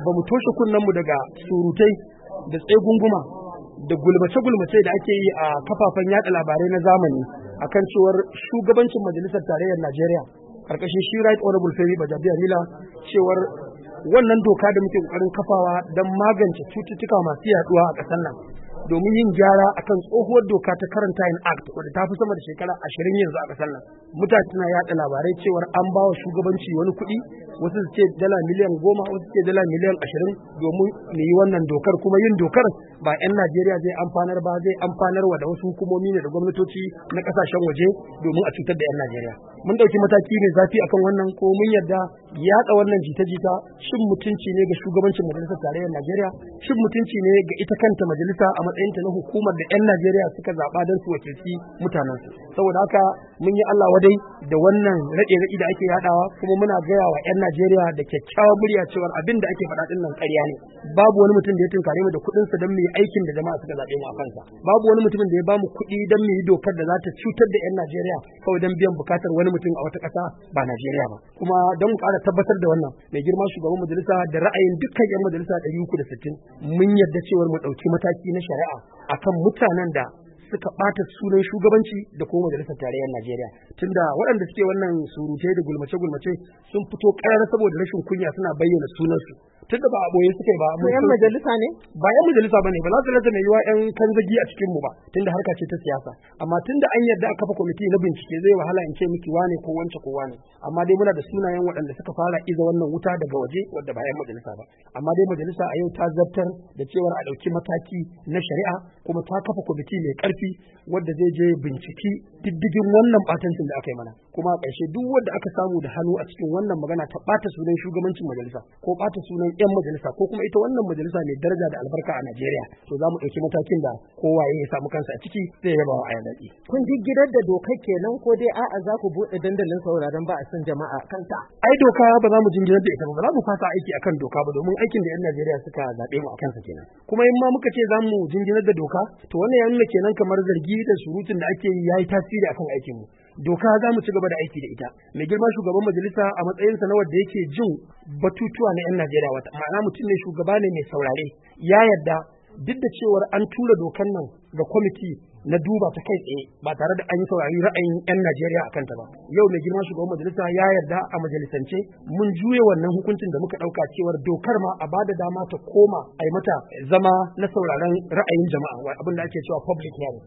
ba mu toshe kunnenmu daga surutai da tsegunguma da gulmace-gulmace da ake yi a kafafen yada labarai na zamani akan cewar shugabancin majalisar tarayyar Najeriya karkashin shi Right Honorable Femi Gbajabiamila cewar wannan doka da muke kokarin kafawa don magance cututtuka masu yaduwa a ƙasar nan domin yin gyara akan tsohuwar doka ta Quarantine Act wadda ta fi sama da shekara 20 yanzu a ƙasar nan. Mutane suna yaɗa labarai cewar an ba wa shugabanci wani kuɗi, wasu su ce dala miliyan 10, wasu su ce dala miliyan 20 domin mu yi wannan dokar, kuma yin dokar ba 'yan Najeriya zai amfanar ba, zai amfanar wa da wasu hukumomi ne da gwamnatoci na ƙasashen waje domin a cutar da 'yan Najeriya. Mun ɗauki mataki mai zafi akan wannan, ko mun yarda yaɗa wannan jita-jita shin mutunci ne ga shugabancin majalisar tarayyar Najeriya, shin mutunci ne ga ita kanta majalisa a matsayinta na hukumar da 'yan Najeriya suka zaɓa don su wakilci mutanensu. Saboda haka mun yi Allah wadai da wannan raɗe-raɗi da ake yaɗawa, kuma muna gaya wa 'yan Najeriya da kyakkyawar murya cewar abin da ake faɗa ɗin nan ƙarya ne. Babu wani mutum da ya tunkare mu da kuɗinsa don mu yi aikin da jama'a suka zaɓe mu a kansa. Babu wani mutumin da ya ba mu kuɗi don mu yi dokar da za ta cutar da 'yan Najeriya kawai don biyan bukatar wani mutum a wata ƙasa ba Najeriya ba. Kuma don mu ƙara tabbatar da wannan, mai girma shugaban majalisa da ra'ayin dukkan 'yan majalisa 360 mun yarda cewar mu ɗauki mataki na shari'a akan mutanen da suka ɓata sunan shugabanci da kuma majalisar tarayyar Najeriya, tunda waɗanda suke wannan surutai da gulmace-gulmace sun fito ƙarar saboda rashin kunya suna bayyana sunansu, tunda ba a ɓoye suke ba. Mu 'yan majalisa ne? Ba 'yan majalisa ba ne, ba za su rasa mai yiwa 'yan kanzagi a cikinmu ba, tunda harka ce ta siyasa. Amma tunda an yarda a kafa kwamiti na bincike zai wahala in ce miki wane ko wance ko wane. Amma dai muna da sunayen waɗanda suka fara iza wannan wuta daga waje wadda ba 'yan majalisa ba. Amma dai majalisa a yau ta zartar da cewar a ɗauki mataki na shari'a, kuma ta kafa kwamiti mai ƙarfi wadda zai je binciki diddigin wannan ɓatancin da aka yi mana. Kuma a ƙarshe duk wanda aka samu da hannu a cikin wannan magana ta ɓata sunan shugabancin majalisa ko ɓata sunan 'yan majalisa ko kuma ita wannan majalisa mai daraja da albarka a Najeriya, to za mu ɗauki matakin da kowaye ya samu kansa a ciki zai yaba wa daɗi. Kun gidan da dokar kenan ko dai a'a za ku buɗe dandalin sauraron ba a san jama'a kanta? Ai doka ba za mu jingirar da ita ba, ba za mu fasa aiki akan doka ba, domin aikin da 'yan Najeriya suka zaɓe mu a kansa kenan. Kuma in ma muka ce za mu jingirar da doka, to wannan ya nuna kenan kamar zargi da surutun da ake yi ya yi tasiri akan aikin mu. Doka za mu ci gaba da aiki da ita. Mai girma shugaban majalisa a matsayinsa na wanda yake jin batutuwa na 'yan Najeriya, wata ma'ana mutum ne, shugaba ne mai saurare, ya yarda duk da cewar an tura dokan nan ga kwamiti na duba ta kai tsaye ba tare da an yi saurari ra'ayin 'yan Najeriya a kanta ba. Yau mai girma shugaban majalisa ya yarda a majalisance mun juye wannan hukuncin da muka ɗauka cewar dokar ma a bada dama ta koma a yi mata zama na sauraron ra'ayin jama'a, abin da ake cewa public hearing.